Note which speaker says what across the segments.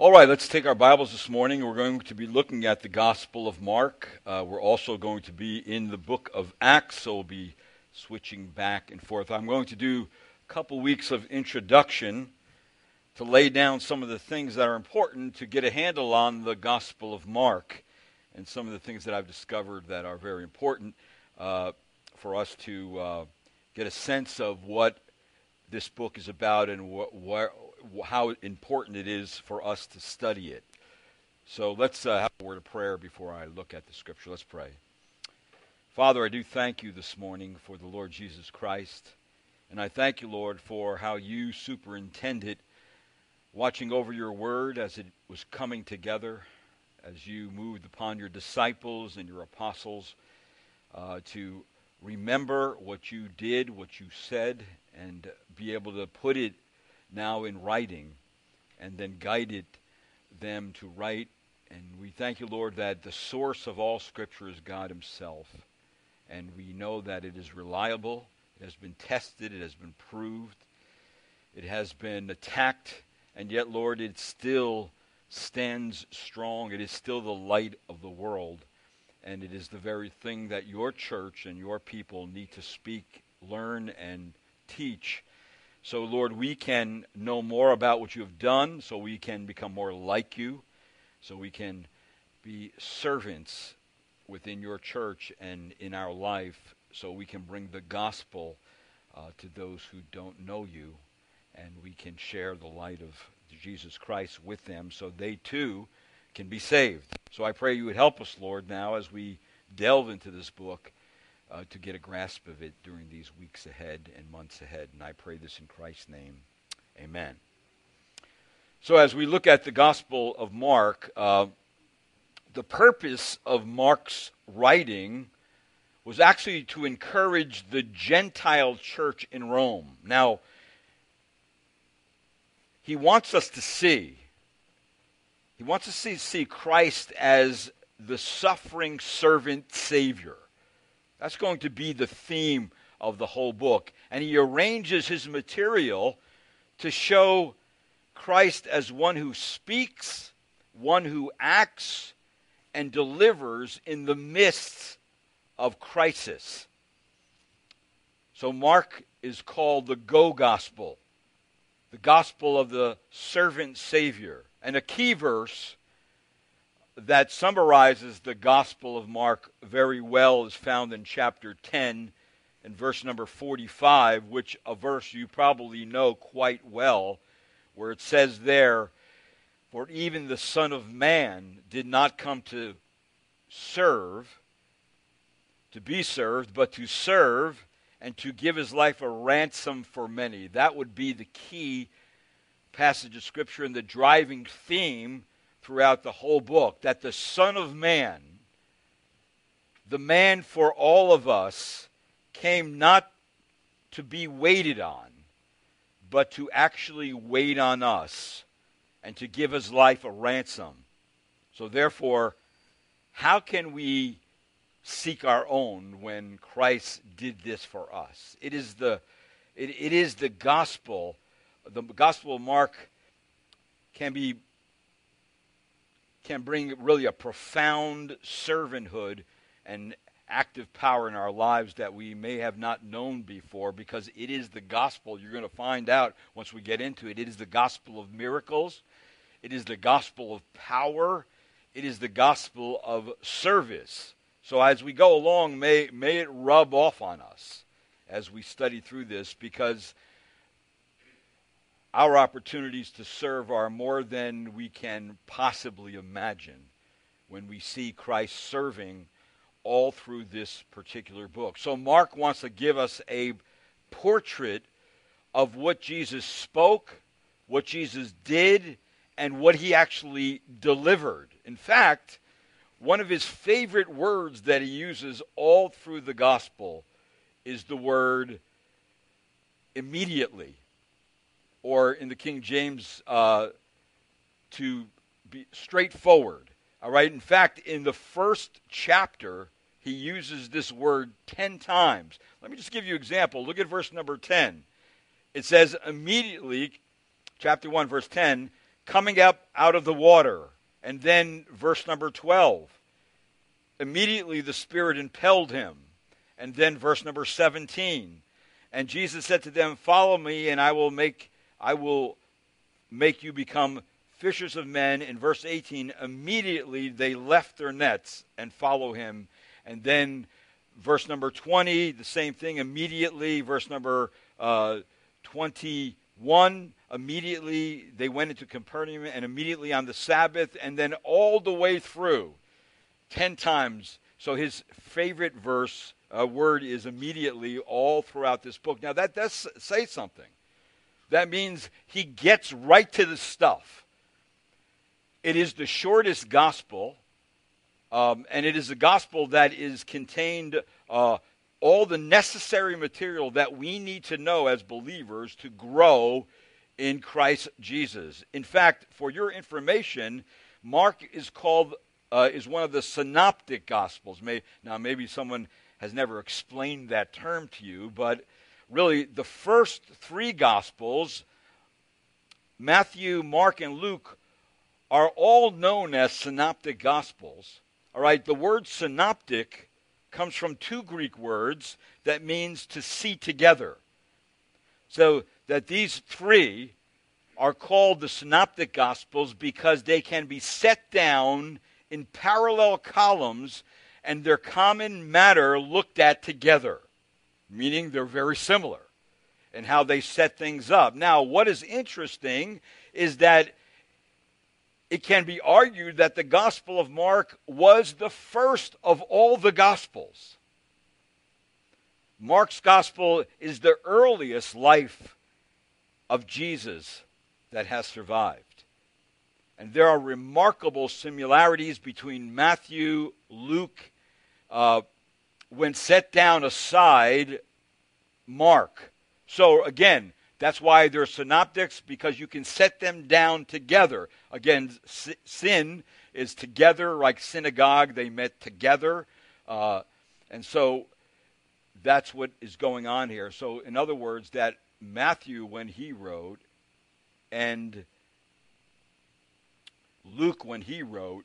Speaker 1: All right, let's take our Bibles this morning. We're going to be looking at the Gospel of Mark. We're also going to be in the book of Acts, so we'll be switching back and forth. I'm going to do a couple weeks of introduction to lay down some of the things that are important to get a handle on the Gospel of Mark and some of the things that I've discovered that are very important for us to get a sense of what this book is about and how important it is for us to study it. So let's have a word of prayer before I look at the scripture. Let's pray. Father, I do thank you this morning for the Lord Jesus Christ. And I thank you, Lord, for how you superintended watching over your word as it was coming together, as you moved upon your disciples and your apostles to remember what you did, what you said, and be able to put it now in writing and then guided them to write. And we thank you, Lord, that the source of all Scripture is God himself. And we know that it is reliable, it has been tested, it has been proved, it has been attacked, and yet, Lord, it still stands strong. It is still the light of the world. And it is the very thing that your church and your people need to speak, learn, and teach. So, Lord, we can know more about what you have done, so we can become more like you, so we can be servants within your church and in our life, so we can bring the gospel to those who don't know you, and we can share the light of Jesus Christ with them so they too can be saved. So I pray you would help us, Lord, now as we delve into this book to get a grasp of it during these weeks ahead and months ahead. And I pray this in Christ's name. Amen. So as we look at the Gospel of Mark, the purpose of Mark's writing was actually to encourage the Gentile church in Rome. Now, he wants us to see Christ as the suffering servant Savior. That's going to be the theme of the whole book. And he arranges his material to show Christ as one who speaks, one who acts, and delivers in the midst of crisis. So Mark is called the Go Gospel, the Gospel of the Servant Savior. And a key verse that summarizes the Gospel of Mark very well is found in chapter 10 and verse number 45, which a verse you probably know quite well, where it says there, "For even the Son of Man did not come to be served, but to serve and to give his life a ransom for many." That would be the key passage of Scripture and the driving theme throughout the whole book, that the Son of Man, the man for all of us, came not to be waited on, but to actually wait on us and to give his life a ransom. So therefore, how can we seek our own when Christ did this for us? It is the gospel. The Gospel of Mark can bring really a profound servanthood and active power in our lives that we may have not known before, because it is the gospel. You're going to find out once we get into it. It is the gospel of miracles. It is the gospel of power. It is the gospel of service. So as we go along, may it rub off on us as we study through this, because our opportunities to serve are more than we can possibly imagine when we see Christ serving all through this particular book. So Mark wants to give us a portrait of what Jesus spoke, what Jesus did, and what he actually delivered. In fact, one of his favorite words that he uses all through the gospel is the word immediately. Or in the King James, to be straightforward. All right. In fact, in the first chapter, he uses this word 10 times. Let me just give you an example. Look at verse number 10. It says, immediately, chapter 1, verse 10, coming up out of the water. And then verse number 12. Immediately the Spirit impelled him. And then verse number 17. And Jesus said to them, follow me, and I will make you become fishers of men. In verse 18, immediately they left their nets and follow him. And then verse number 20, the same thing, immediately. Verse number 21, immediately they went into Capernaum, and immediately on the Sabbath, and then all the way through, 10 times. So his favorite word is immediately all throughout this book. Now that does say something. That means he gets right to the stuff. It is the shortest gospel, and it is a gospel that is contained all the necessary material that we need to know as believers to grow in Christ Jesus. In fact, for your information, Mark is called is one of the synoptic gospels. Maybe someone has never explained that term to you, but really the first 3 gospels, Matthew, Mark, and Luke, are all known as synoptic gospels. All right, the word synoptic comes from 2 Greek words that means to see together. So that these 3 are called the synoptic gospels because they can be set down in parallel columns and their common matter looked at together, meaning they're very similar in how they set things up. Now, what is interesting is that it can be argued that the Gospel of Mark was the first of all the Gospels. Mark's Gospel is the earliest life of Jesus that has survived. And there are remarkable similarities between Matthew, Luke, when set down aside Mark. So again, that's why they're synoptics, because you can set them down together. Again, sin is together, like synagogue, they met together. And so that's what is going on here. So in other words, that Matthew, when he wrote, and Luke, when he wrote,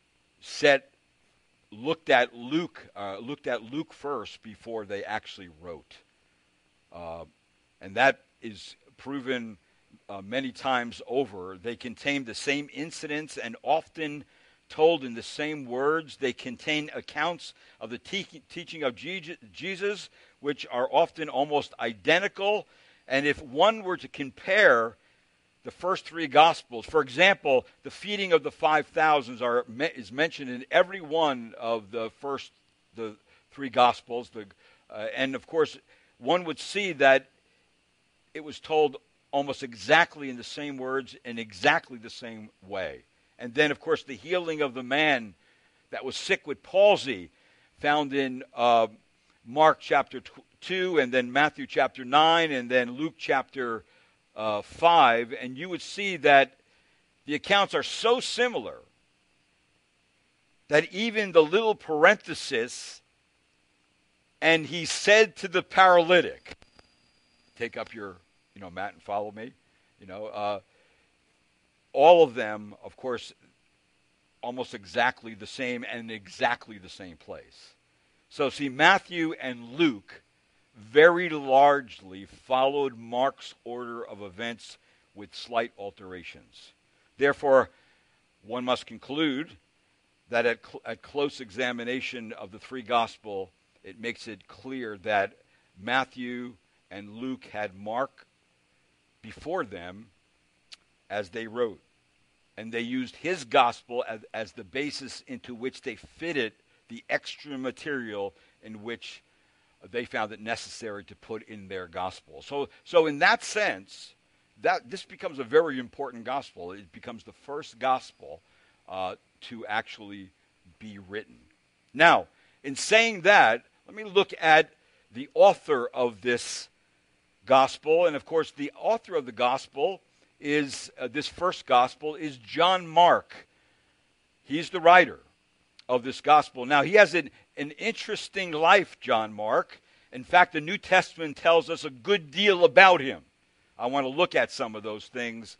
Speaker 1: looked at Luke first before they actually wrote, and that is proven many times over. They contain the same incidents and often told in the same words. They contain accounts of the teaching of Jesus, which are often almost identical. And if one were to compare the first 3 Gospels, for example, the feeding of the 5,000 is mentioned in every one of the 3 Gospels. And of course, one would see that it was told almost exactly in the same words in exactly the same way. And then, of course, the healing of the man that was sick with palsy, found in Mark chapter 2, and then Matthew chapter 9, and then Luke chapter 5. And you would see that the accounts are so similar that even the little parenthesis, and he said to the paralytic, take up your mat and follow me. All of them, of course, almost exactly the same and exactly the same place. So see, Matthew and Luke very largely followed Mark's order of events with slight alterations. Therefore, one must conclude that at close examination of the 3 Gospels, it makes it clear that Matthew and Luke had Mark before them as they wrote. And they used his gospel as the basis into which they fitted the extra material in which they found it necessary to put in their gospel. So in that sense, that this becomes a very important gospel. It becomes the first gospel to actually be written. Now, in saying that, let me look at the author of this gospel. And of course, the author of the gospel is, this first gospel, is John Mark. He's the writer of this gospel. Now, he has an interesting life, John Mark. In fact, the New Testament tells us a good deal about him. I want to look at some of those things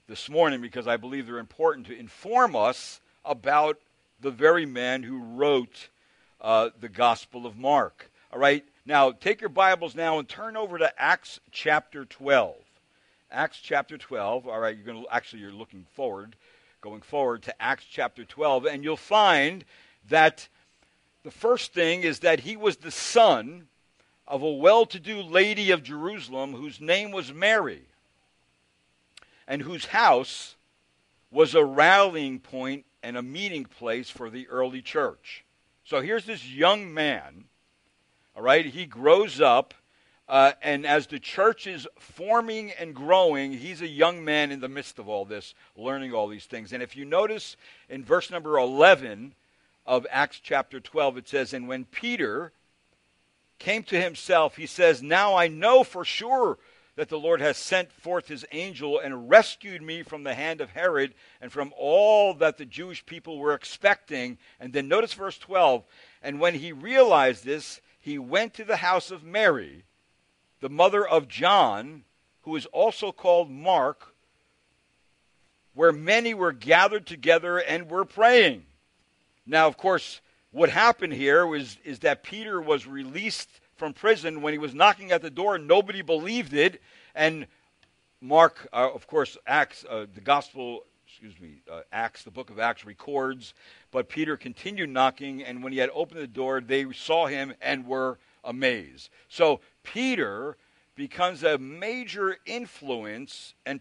Speaker 1: this morning because I believe they're important to inform us about the very man who wrote the Gospel of Mark. All right, now take your Bibles now and turn over to Acts chapter 12. Acts chapter 12. All right, you're looking forward, going forward to Acts chapter 12, and you'll find that the first thing is that he was the son of a well-to-do lady of Jerusalem whose name was Mary, and whose house was a rallying point and a meeting place for the early church. So here's this young man, all right, he grows up, and as the church is forming and growing, he's a young man in the midst of all this, learning all these things. And if you notice in verse number 11 of Acts chapter 12, it says, "And when Peter came to himself, he says, 'Now I know for sure that the Lord has sent forth his angel and rescued me from the hand of Herod and from all that the Jewish people were expecting.'" And then notice verse 12, "And when he realized this, he went to the house of Mary, the mother of John, who is also called Mark, where many were gathered together and were praying." Now, of course, what happened here is that Peter was released from prison. When he was knocking at the door, nobody believed it. And Mark, of course, Acts, the book of Acts records, but Peter continued knocking, and when he had opened the door, they saw him and were amazed. So Peter becomes a major influence and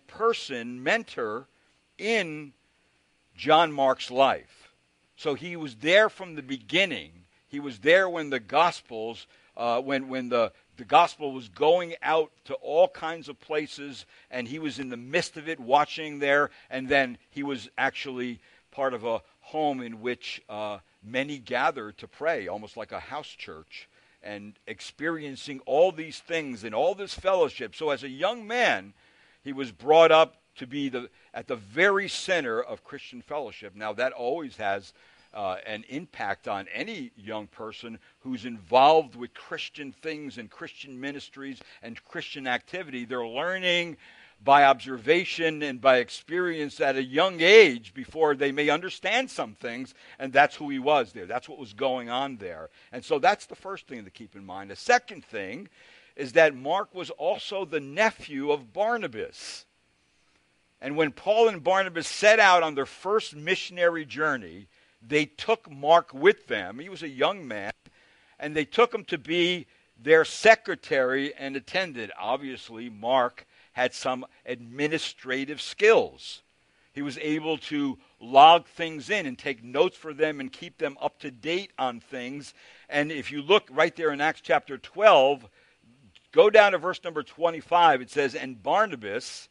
Speaker 1: mentor in John Mark's life. So he was there from the beginning. He was there when the Gospels, when the Gospel was going out to all kinds of places, and he was in the midst of it, watching there, and then he was actually part of a home in which many gathered to pray, almost like a house church, and experiencing all these things and all this fellowship. So as a young man, he was brought up to be at the very center of Christian fellowship. Now, that always has an impact on any young person who's involved with Christian things and Christian ministries and Christian activity. They're learning by observation and by experience at a young age before they may understand some things, and that's who he was there. That's what was going on there. And so that's the first thing to keep in mind. The second thing is that Mark was also the nephew of Barnabas. And when Paul and Barnabas set out on their first missionary journey, they took Mark with them. He was a young man, and they took him to be their secretary and attendant. Obviously, Mark had some administrative skills. He was able to log things in and take notes for them and keep them up to date on things. And if you look right there in Acts chapter 12, go down to verse number 25. It says, "And Barnabas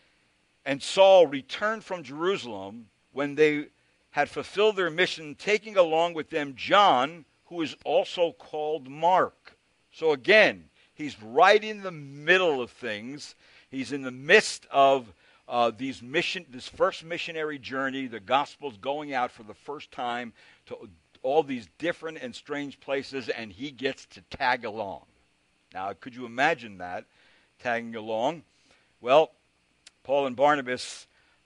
Speaker 1: and Saul returned from Jerusalem when they had fulfilled their mission, taking along with them John, who is also called Mark." So again, he's right in the middle of things. He's in the midst of this first missionary journey. The gospel's going out for the first time to all these different and strange places, and he gets to tag along. Now, could you imagine that, tagging along? Well, Paul and Barnabas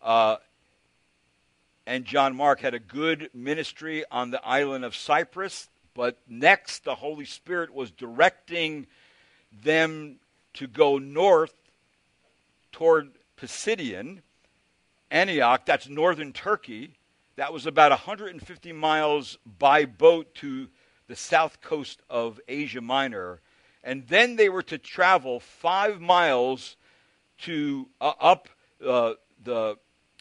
Speaker 1: and John Mark had a good ministry on the island of Cyprus, but next the Holy Spirit was directing them to go north toward Pisidian, Antioch, that's northern Turkey. That was about 150 miles by boat to the south coast of Asia Minor. And then they were to travel 5 miles to up the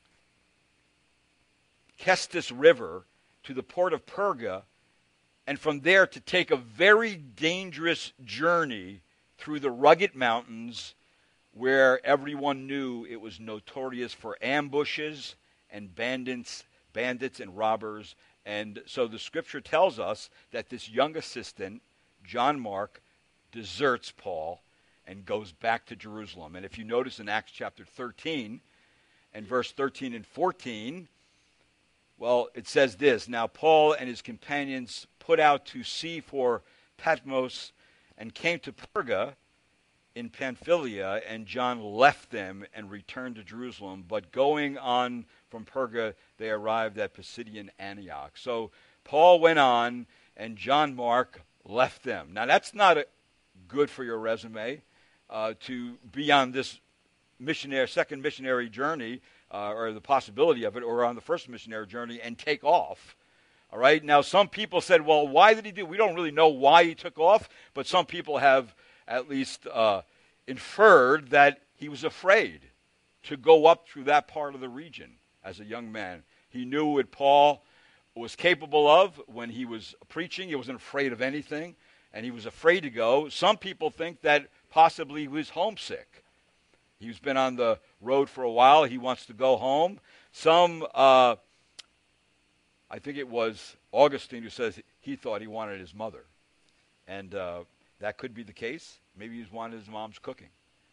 Speaker 1: Kestis River to the port of Perga, and from there to take a very dangerous journey through the rugged mountains where everyone knew it was notorious for ambushes and bandits and robbers. And so the scripture tells us that this young assistant, John Mark, deserts Paul and goes back to Jerusalem. And if you notice in Acts chapter 13 and verse 13 and 14, well, it says this: "Now Paul and his companions put out to sea for Patmos and came to Perga, in Pamphylia, and John left them and returned to Jerusalem. But going on from Perga, they arrived at Pisidian Antioch. So Paul went on, and John Mark left them. Now, that's not good for your resume, to be on this second missionary journey, or the possibility of it, or on the first missionary journey and take off. All right. Now, some people said, well, why did he do? We don't really know why he took off, but some people have at least inferred that he was afraid to go up through that part of the region as a young man. He knew what Paul was capable of when he was preaching. He wasn't afraid of anything, and he was afraid to go. Some people think that possibly he was homesick. He's been on the road for a while. He wants to go home. Some, I think it was Augustine who says he thought he wanted his mother. And that could be the case. Maybe he wanted his mom's cooking.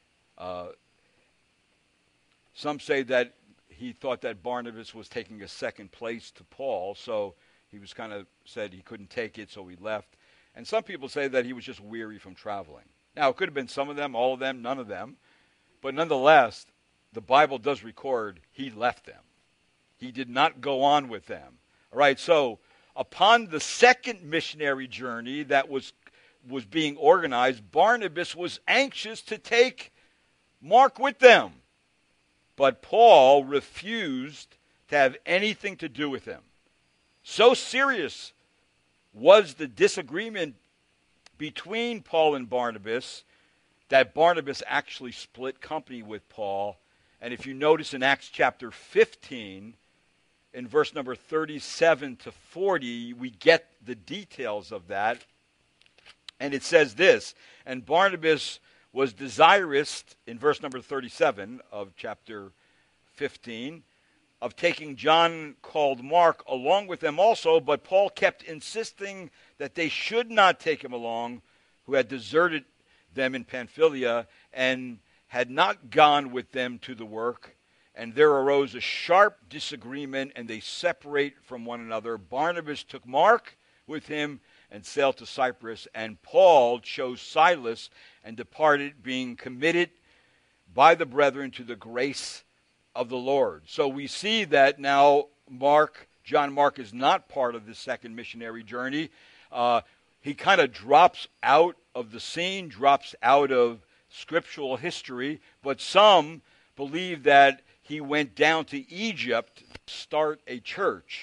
Speaker 1: Some say that he thought that Barnabas was taking a second place to Paul, so he was kind of said he couldn't take it, so he left. And some people say that he was just weary from traveling. Now, it could have been some of them, all of them, none of them. But nonetheless, the Bible does record he left them. He did not go on with them. All right, so upon the second missionary journey that was being organized, Barnabas was anxious to take Mark with them. But Paul refused to have anything to do with him. So serious was the disagreement between Paul and Barnabas that Barnabas actually split company with Paul. And if you notice in Acts chapter 15, in verse number 37 to 40, we get the details of that. And it says this, and Barnabas was desirous, in verse number 37 of chapter 15, of taking John called Mark along with them also, but Paul kept insisting that they should not take him along, who had deserted them in Pamphylia and had not gone with them to the work. And there arose a sharp disagreement, and they separate from one another. Barnabas took Mark with him and sailed to Cyprus, and Paul chose Silas and departed, being committed by the brethren to the grace of the Lord. So we see that now John Mark is not part of this second missionary journey. He kind of drops out of the scene, drops out of scriptural history, but some believe that he went down to Egypt to start a church.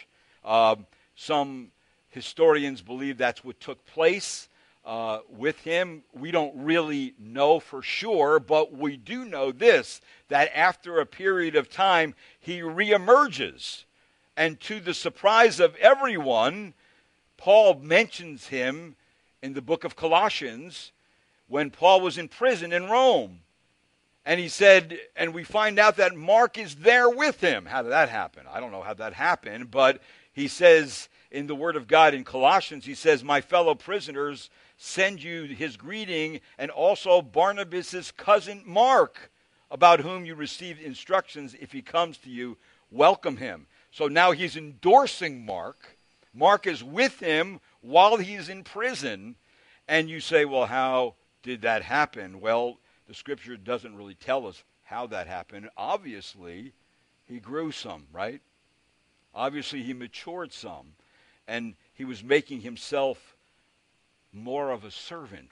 Speaker 1: Some historians believe that's what took place with him. We don't really know for sure, but we do know this, that after a period of time, he reemerges. And to the surprise of everyone, Paul mentions him in the book of Colossians when Paul was in prison in Rome. And he said, and we find out that Mark is there with him. How did that happen? I don't know how that happened, but he says in the Word of God in Colossians, he says, my fellow prisoners send you his greeting, and also Barnabas' cousin Mark, about whom you received instructions. If he comes to you, welcome him. So now he's endorsing Mark. Mark is with him while he's in prison. And you say, well, how did that happen? Well, the scripture doesn't really tell us how that happened. Obviously, he grew some, right? Obviously, he matured some. And he was making himself more of a servant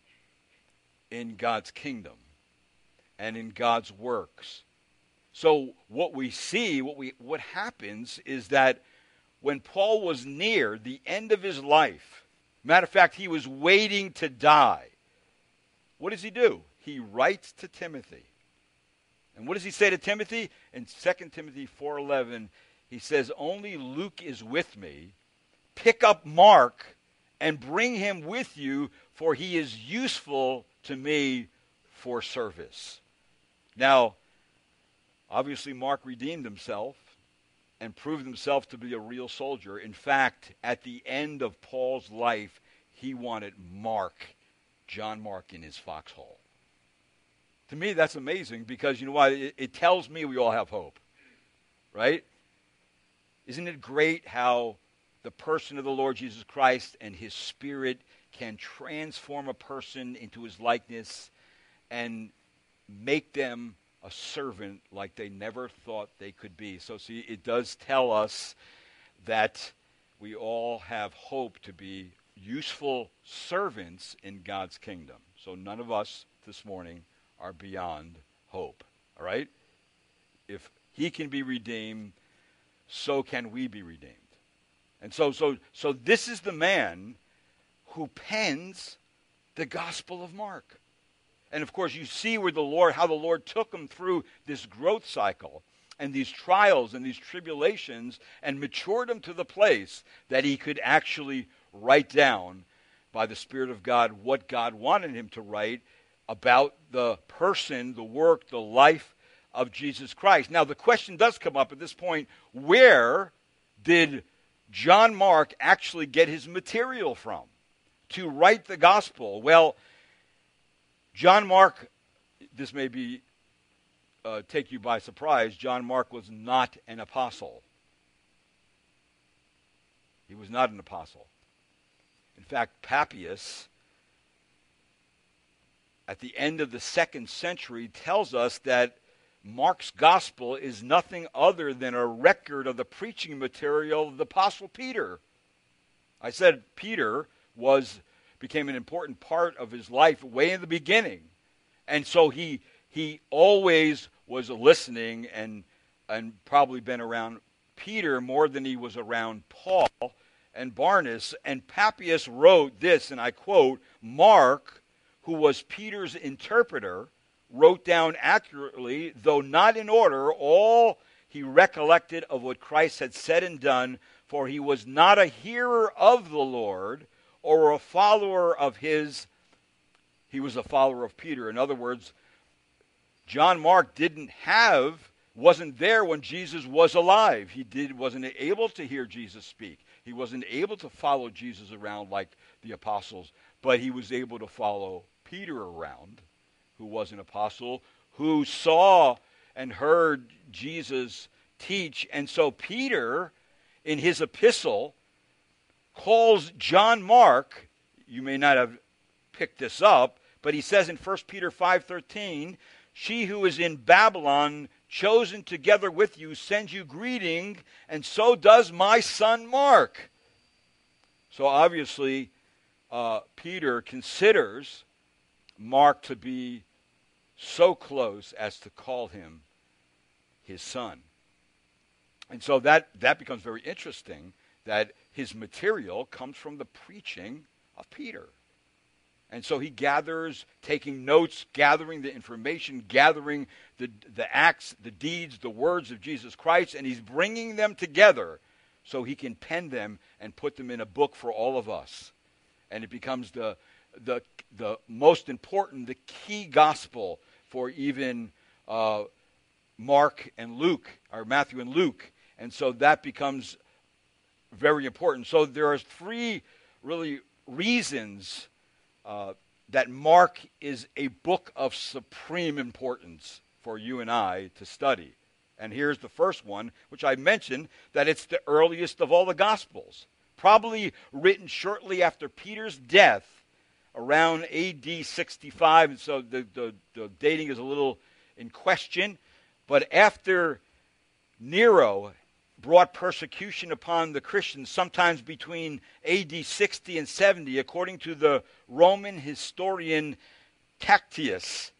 Speaker 1: in God's kingdom and in God's works. So what we see, what happens is that when Paul was near the end of his life, matter of fact, he was waiting to die, what does he do? He writes to Timothy. And what does he say to Timothy? In 2 Timothy 4:11, he says, only Luke is with me. Pick up Mark and bring him with you, for he is useful to me for service. Now, obviously Mark redeemed himself and proved himself to be a real soldier. In fact, at the end of Paul's life, he wanted John Mark, in his foxhole. To me, that's amazing because, you know what, it tells me we all have hope, right? Isn't it great how the person of the Lord Jesus Christ and his Spirit can transform a person into his likeness and make them a servant like they never thought they could be. So see, it does tell us that we all have hope to be useful servants in God's kingdom. So none of us this morning are beyond hope. All right? If he can be redeemed, so can we be redeemed. And so this is the man who pens the Gospel of Mark. And of course, you see how the Lord took him through this growth cycle and these trials and these tribulations and matured him to the place that he could actually write down by the Spirit of God what God wanted him to write about the person, the work, the life of Jesus Christ. Now, the question does come up at this point, where did John Mark actually get his material from to write the gospel? Well, John Mark, this may be take you by surprise, John Mark was not an apostle. He was not an apostle. In fact, Papias, at the end of the 2nd century, tells us that Mark's gospel is nothing other than a record of the preaching material of the Apostle Peter. I said Peter became an important part of his life way in the beginning. And so he always was listening and probably been around Peter more than he was around Paul and Barnabas. And Papias wrote this, and I quote, "Mark, who was Peter's interpreter, wrote down accurately, though not in order, all he recollected of what Christ had said and done, for he was not a hearer of the Lord or a follower of his, he was a follower of Peter." In other words, John Mark wasn't there when Jesus was alive. Wasn't able to hear Jesus speak. He wasn't able to follow Jesus around like the apostles, but he was able to follow Peter around, who was an apostle, who saw and heard Jesus teach. And so Peter, in his epistle, calls John Mark, you may not have picked this up, but he says in 1 Peter 5:13, "She who is in Babylon, chosen together with you, sends you greeting, and so does my son Mark." So obviously, Peter considers Mark to be so close as to call him his son. And so that becomes very interesting, that his material comes from the preaching of Peter. And so he gathers, taking notes, gathering the information, gathering the acts, the deeds, the words of Jesus Christ, and he's bringing them together so he can pen them and put them in a book for all of us. And it becomes the most important, the key gospel for even Mark and Luke, or Matthew and Luke. And so that becomes very important. So there are three really reasons that Mark is a book of supreme importance for you and I to study. And here's the first one, which I mentioned, that it's the earliest of all the Gospels. Probably written shortly after Peter's death, around AD 65, and so the dating is a little in question. But after Nero brought persecution upon the Christians, sometimes between AD 60 and 70, according to the Roman historian Tacitus,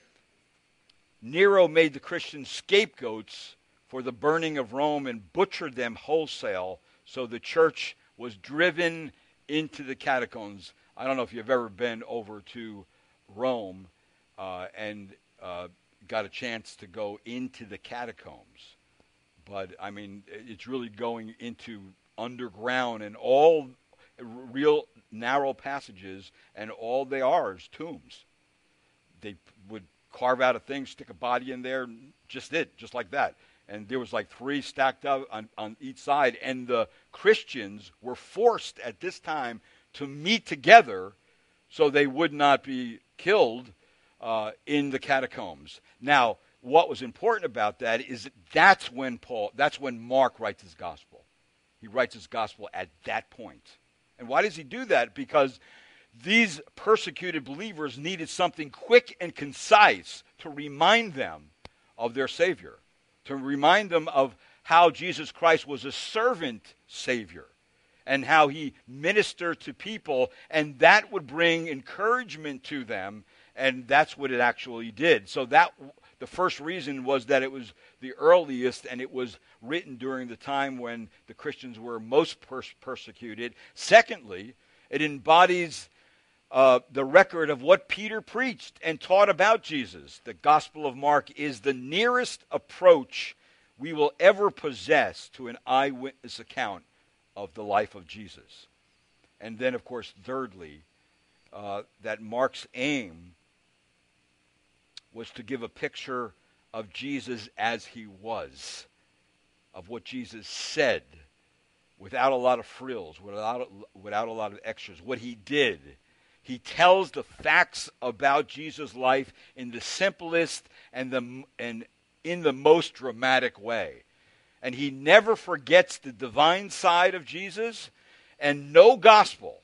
Speaker 1: Nero made the Christians scapegoats for the burning of Rome and butchered them wholesale, so the church was driven into the catacombs. I don't know if you've ever been over to Rome and got a chance to go into the catacombs. But, I mean, it's really going into underground and all real narrow passages, and all they are is tombs. They would carve out a thing, stick a body in there, just like that. And there was like three stacked up on each side, and the Christians were forced at this time to meet together so they would not be killed in the catacombs. Now, what was important about that is that's when Mark writes his gospel. He writes his gospel at that point. And why does he do that? Because these persecuted believers needed something quick and concise to remind them of their Savior, to remind them of how Jesus Christ was a servant Savior and how he ministered to people, and that would bring encouragement to them, and that's what it actually did. So that the first reason was that it was the earliest, and it was written during the time when the Christians were most persecuted. Secondly, it embodies the record of what Peter preached and taught about Jesus. The Gospel of Mark is the nearest approach we will ever possess to an eyewitness account of the life of Jesus. And then, of course, thirdly, that Mark's aim was to give a picture of Jesus as he was, of what Jesus said, without a lot of frills, without a lot of extras, what he did. He tells the facts about Jesus' life in the simplest and in the most dramatic way. And he never forgets the divine side of Jesus, and no gospel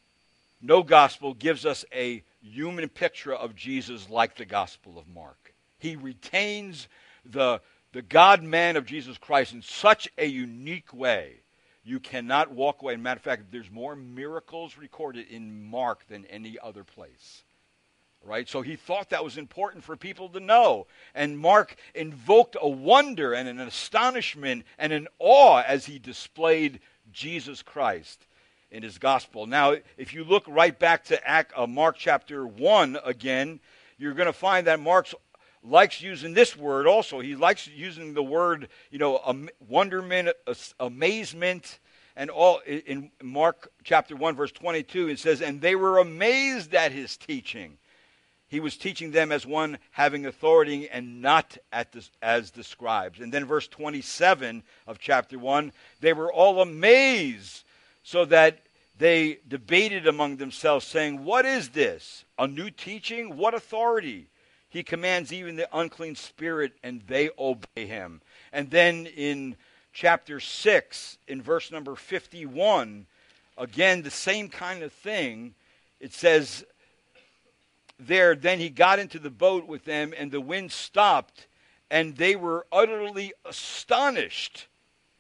Speaker 1: gives us a human picture of Jesus like the Gospel of Mark. He retains the God-man of Jesus Christ in such a unique way. You cannot walk away. As a matter of fact, there's more miracles recorded in Mark than any other place. Right? So he thought that was important for people to know. And Mark invoked a wonder and an astonishment and an awe as he displayed Jesus Christ in his gospel. Now, if you look right back to Mark chapter 1 again, you're going to find that Mark likes using this word also. He likes using the word, wonderment, amazement, and all. In Mark chapter 1, verse 22, it says, "And they were amazed at his teaching." He was teaching them as one having authority and not as the scribes. And then verse 27 of chapter 1, they were all amazed, so that they debated among themselves, saying, "What is this? A new teaching? What authority? He commands even the unclean spirit, and they obey him." And then in chapter 6, in verse number 51, again, the same kind of thing. It says there, "Then he got into the boat with them, and the wind stopped, and they were utterly astonished."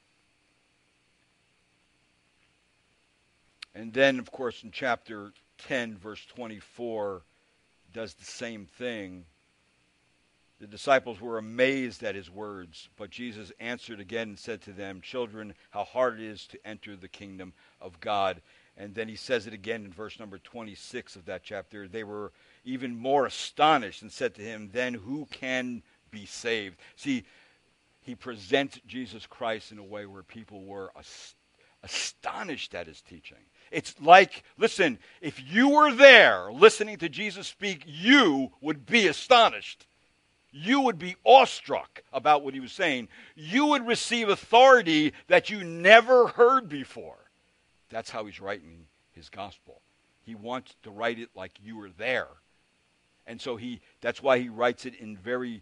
Speaker 1: And then, of course, in chapter 10, verse 24, does the same thing. The disciples were amazed at his words, but Jesus answered again and said to them, "Children, how hard it is to enter the kingdom of God." And then he says it again in verse number 26 of that chapter. They were even more astonished and said to him, "Then who can be saved?" See, he presents Jesus Christ in a way where people were astonished at his teaching. It's like, listen, if you were there listening to Jesus speak, you would be astonished. You would be awestruck about what he was saying. You would receive authority that you never heard before. That's how he's writing his gospel. He wants to write it like you were there. And so that's why he writes it in very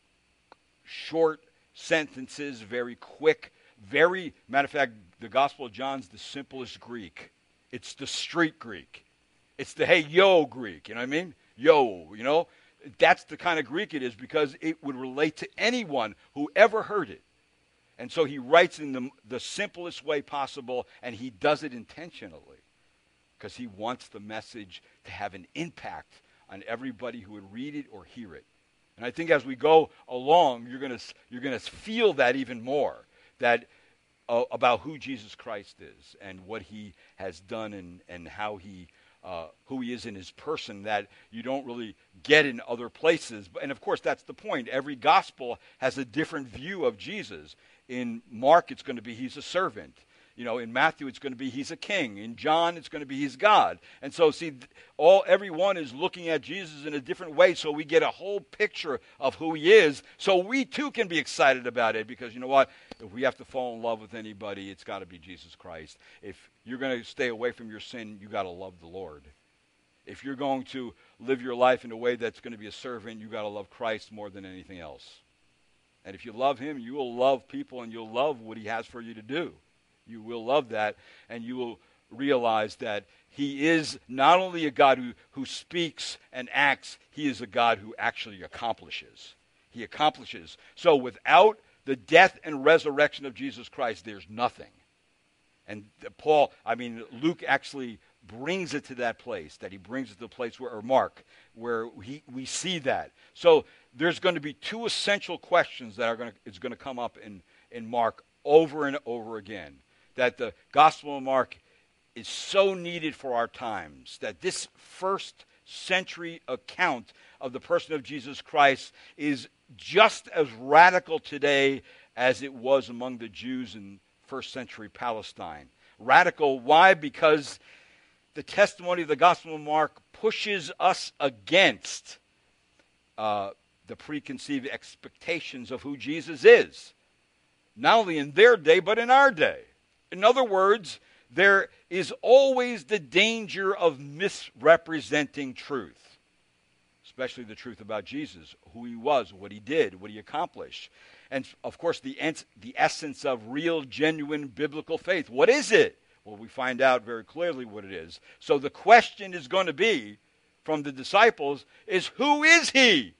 Speaker 1: short sentences, very quick, matter of fact, the Gospel of John's the simplest Greek. It's the street Greek. It's the hey, yo Greek. You know what I mean? Yo, That's the kind of Greek it is, because it would relate to anyone who ever heard it. And so he writes in the simplest way possible, and he does it intentionally because he wants the message to have an impact on everybody who would read it or hear it. And I think as we go along, you're going to feel that even more, that about who Jesus Christ is and what he has done and how who he is in his person, that you don't really get in other places. And of course, that's the point. Every gospel has a different view of Jesus. In Mark, it's going to be he's a servant. In Matthew, it's going to be he's a king. In John, it's going to be he's God. And so, see, everyone is looking at Jesus in a different way, so we get a whole picture of who he is, so we too can be excited about it, because you know what? If we have to fall in love with anybody, it's got to be Jesus Christ. If you're going to stay away from your sin, you got to love the Lord. If you're going to live your life in a way that's going to be a servant, you got to love Christ more than anything else. And if you love him, you will love people, and you'll love what he has for you to do. You will love that, and you will realize that he is not only a God who speaks and acts, he is a God who actually accomplishes. He accomplishes. So without the death and resurrection of Jesus Christ, there's nothing. And Luke actually brings it to that place, that he brings it to the place where, or Mark, where we see that. So there's going to be two essential questions that is going to come up in Mark over and over again. That the Gospel of Mark is so needed for our times, that this first century account of the person of Jesus Christ is just as radical today as it was among the Jews in first century Palestine. Radical, why? Because the testimony of the Gospel of Mark pushes us against the preconceived expectations of who Jesus is, not only in their day, but in our day. In other words, there is always the danger of misrepresenting truth, especially the truth about Jesus, who he was, what he did, what he accomplished. And, of course, the essence of real, genuine biblical faith. What is it? Well, we find out very clearly what it is. So the question is going to be, from the disciples, is who is he?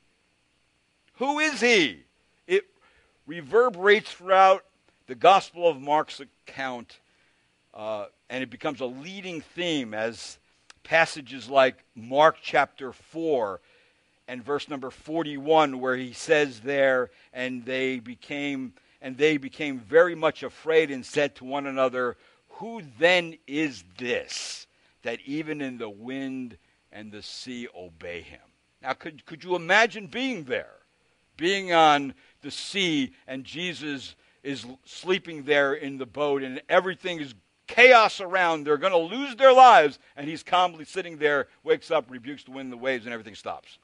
Speaker 1: Who is he? It reverberates throughout the Gospel of Mark's account, and it becomes a leading theme as passages like Mark chapter 4 and verse number 41, where he says there, and they became very much afraid and said to one another, who then is this, that even in the wind and the sea obey him? Now, could you imagine being there, being on the sea, and Jesus is sleeping there in the boat, and everything is chaos around. They're going to lose their lives, and he's calmly sitting there, wakes up, rebukes the wind and the waves, and everything stops.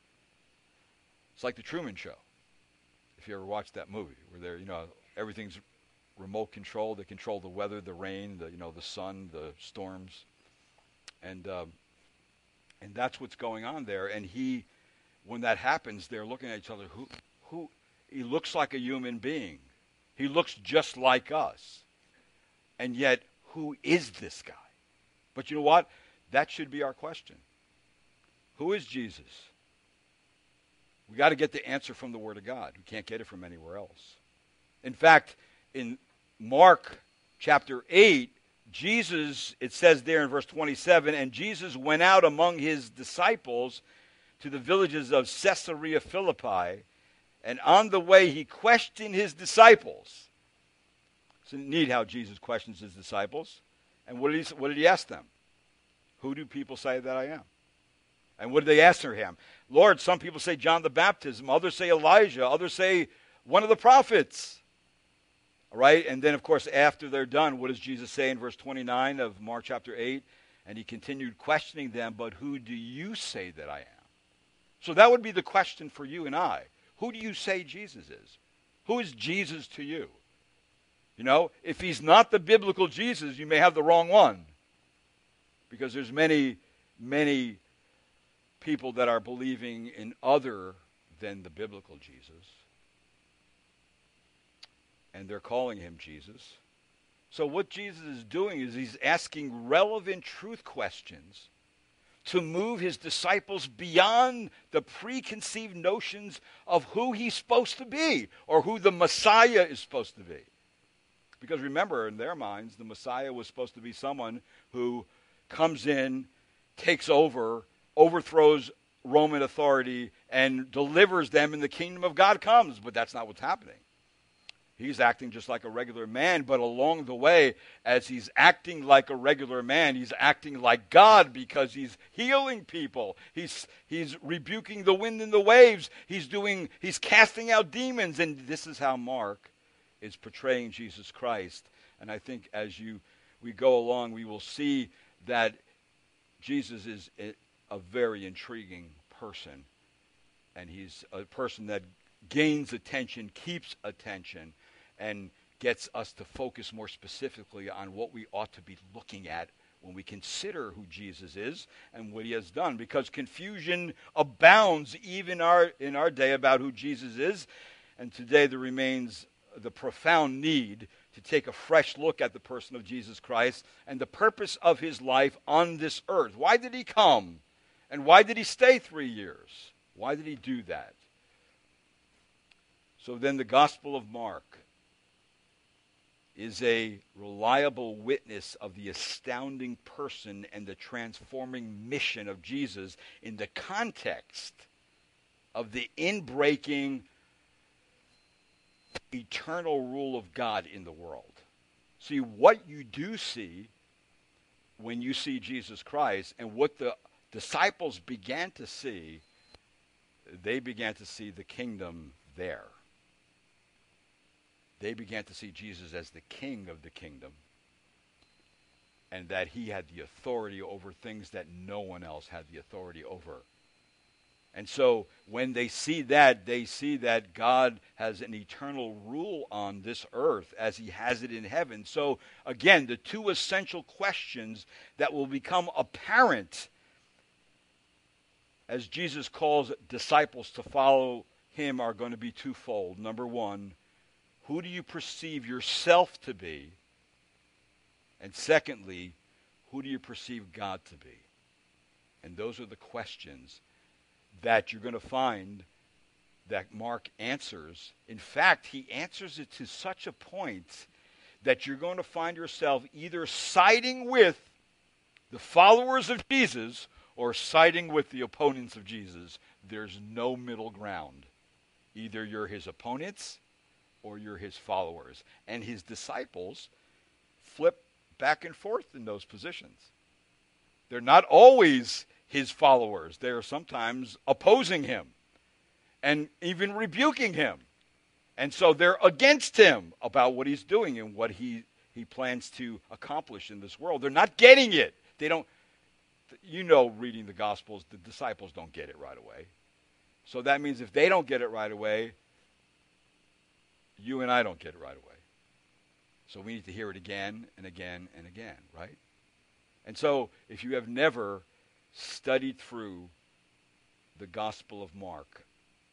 Speaker 1: It's like the Truman Show, if you ever watched that movie, where everything's remote control. They control the weather, the rain, the sun, the storms, and that's what's going on there. And when that happens, they're looking at each other. Who? He looks like a human being. He looks just like us. And yet, who is this guy? But you know what? That should be our question. Who is Jesus? We got to get the answer from the Word of God. We can't get it from anywhere else. In fact, in Mark chapter 8, Jesus, it says there in verse 27, and Jesus went out among his disciples to the villages of Caesarea Philippi, and on the way he questioned his disciples. It's neat how Jesus questions his disciples. And what did he ask them? Who do people say that I am? And what did they answer him? Lord, some people say John the Baptist, others say Elijah, others say one of the prophets. All right? And then, of course, after they're done, what does Jesus say in verse 29 of Mark chapter 8? And he continued questioning them, but who do you say that I am? So that would be the question for you and I. Who do you say Jesus is? Who is Jesus to you? If he's not the biblical Jesus, you may have the wrong one. Because there's many, many people that are believing in other than the biblical Jesus. And they're calling him Jesus. So what Jesus is doing is he's asking relevant truth questions to move his disciples beyond the preconceived notions of who he's supposed to be or who the Messiah is supposed to be. Because remember, in their minds, the Messiah was supposed to be someone who comes in, takes over, overthrows Roman authority, and delivers them, and the kingdom of God comes. But that's not what's happening. He's acting just like a regular man, but along the way, as he's acting like a regular man, he's acting like God because he's healing people. He's rebuking the wind and the waves. He's casting out demons. And this is how Mark is portraying Jesus Christ. And I think as we go along, we will see that Jesus is a very intriguing person. And he's a person that gains attention, keeps attention, and gets us to focus more specifically on what we ought to be looking at when we consider who Jesus is and what he has done. Because confusion abounds even in our day about who Jesus is. And today there remains the profound need to take a fresh look at the person of Jesus Christ and the purpose of his life on this earth. Why did he come? And why did he stay 3 years? Why did he do that? So then the Gospel of Mark is a reliable witness of the astounding person and the transforming mission of Jesus in the context of the inbreaking eternal rule of God in the world. See, what you do see when you see Jesus Christ and what the disciples began to see, they began to see the kingdom there. They began to see Jesus as the king of the kingdom, and that he had the authority over things that no one else had the authority over. And so when they see that God has an eternal rule on this earth as he has it in heaven. So again, the two essential questions that will become apparent as Jesus calls disciples to follow him are going to be twofold. Number one, who do you perceive yourself to be? And secondly, who do you perceive God to be? And those are the questions that you're going to find that Mark answers. In fact, he answers it to such a point that you're going to find yourself either siding with the followers of Jesus or siding with the opponents of Jesus. There's no middle ground. Either you're his opponents or you're his followers. And his disciples flip back and forth in those positions. They're not always his followers. They are sometimes opposing him and even rebuking him. And so they're against him about what he's doing and what he plans to accomplish in this world. They're not getting it. They don't, reading the Gospels, the disciples don't get it right away. So that means if they don't get it right away, you and I don't get it right away. So we need to hear it again and again and again, right? And so if you have never studied through the Gospel of Mark,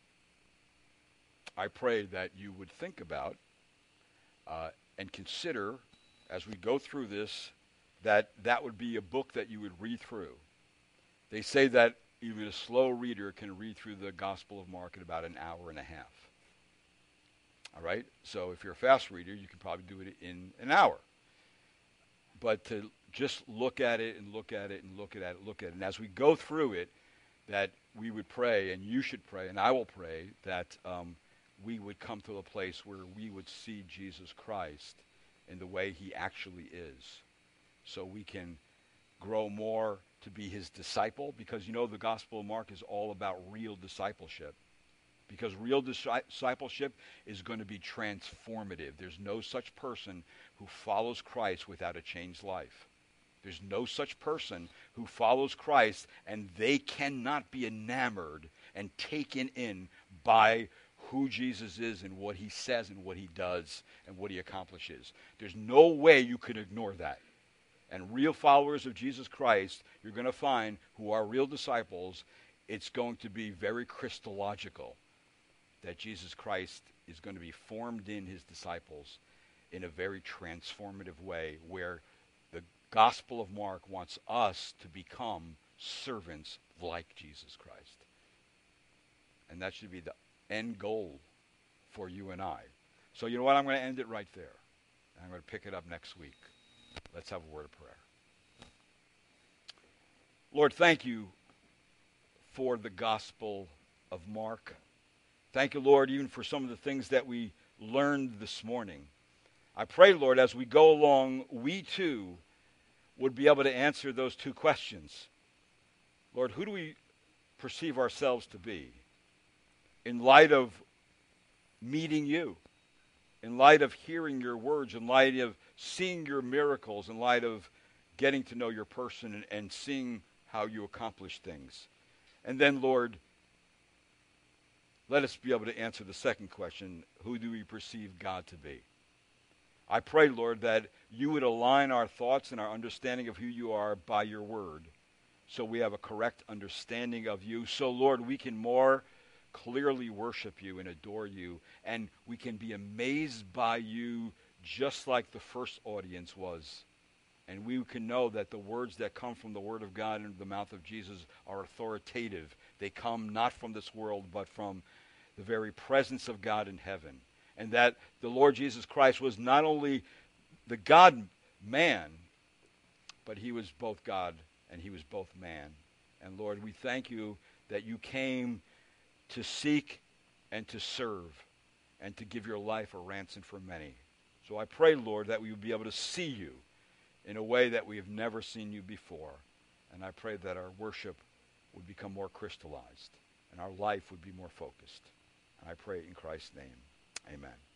Speaker 1: I pray that you would think about and consider as we go through this that would be a book that you would read through. They say that even a slow reader can read through the Gospel of Mark in about an hour and a half. All right? So if you're a fast reader, you can probably do it in an hour. But to just look at it and look at it and look at it. And as we go through it, that we would pray, and you should pray, and I will pray, that we would come to a place where we would see Jesus Christ in the way he actually is. So we can grow more to be his disciple, because the Gospel of Mark is all about real discipleship. Because real discipleship is going to be transformative. There's no such person who follows Christ without a changed life. There's no such person who follows Christ and they cannot be enamored and taken in by who Jesus is and what he says and what he does and what he accomplishes. There's no way you could ignore that. And real followers of Jesus Christ, you're going to find, who are real disciples, it's going to be very Christological that Jesus Christ is going to be formed in his disciples in a very transformative way, where the Gospel of Mark wants us to become servants like Jesus Christ. And that should be the end goal for you and I. So you know what? I'm going to end it right there. I'm going to pick it up next week. Let's have a word of prayer. Lord, thank you for the Gospel of Mark. Thank you, Lord, even for some of the things that we learned this morning. I pray, Lord, as we go along, we too would be able to answer those two questions. Lord, who do we perceive ourselves to be in light of meeting you, in light of hearing your words, in light of seeing your miracles, in light of getting to know your person and seeing how you accomplish things? And then, Lord, let us be able to answer the second question, who do we perceive God to be? I pray, Lord, that you would align our thoughts and our understanding of who you are by your word, so we have a correct understanding of you. So, Lord, we can more clearly worship you and adore you, and we can be amazed by you just like the first audience was. And we can know that the words that come from the Word of God and the mouth of Jesus are authoritative. They come not from this world, but from the very presence of God in heaven. And that the Lord Jesus Christ was not only the God-man, but he was both God and he was both man. And Lord, we thank you that you came to seek and to serve and to give your life a ransom for many. So I pray, Lord, that we would be able to see you in a way that we have never seen you before. And I pray that our worship would become more crystallized and our life would be more focused. And I pray in Christ's name. Amen.